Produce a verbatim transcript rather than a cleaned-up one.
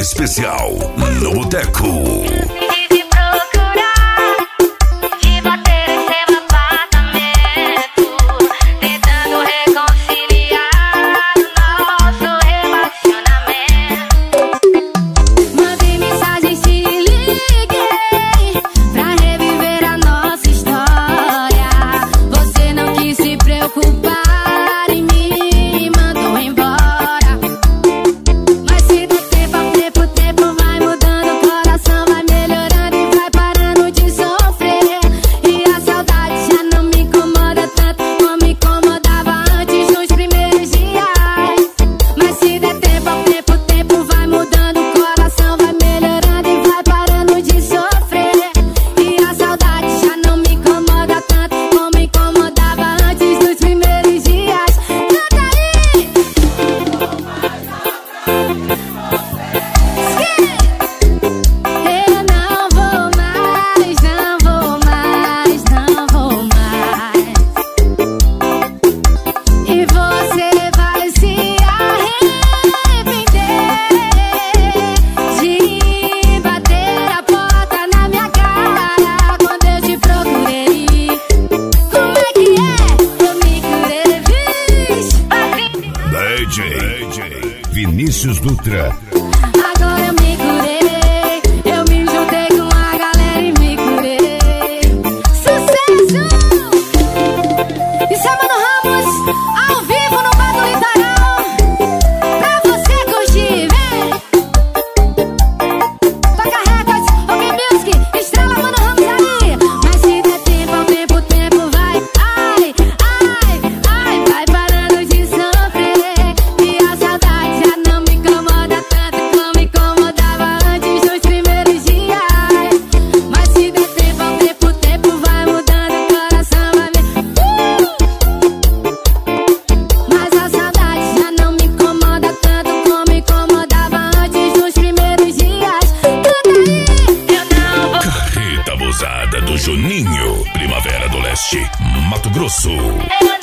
especial no Boteco. D J Vinícius Dutra. Agora eu me curei, eu me juntei com a galera e me curei. Sucesso! Isso é Mano Ramos, ao vivo no Bar do Litoral, pra você curtir, vem! Toca Records, OK Music, estrela Mano Ramos aí. Mas se der tempo, ao tempo, o tempo vai. Ai, ai, ai, vai parando de sofrer. E a saudade já não me incomoda tanto como incomodava antes dos primeiros dias. Mas se der tempo, ao tempo, o tempo vai mudando, o coração vai me... Uh! Mas a saudade já não me incomoda tanto como incomodava antes dos primeiros dias. Canta aí! Eu não vou... Carreta abusada do Juninho. Primavera do Leste, Mato Grosso. Eu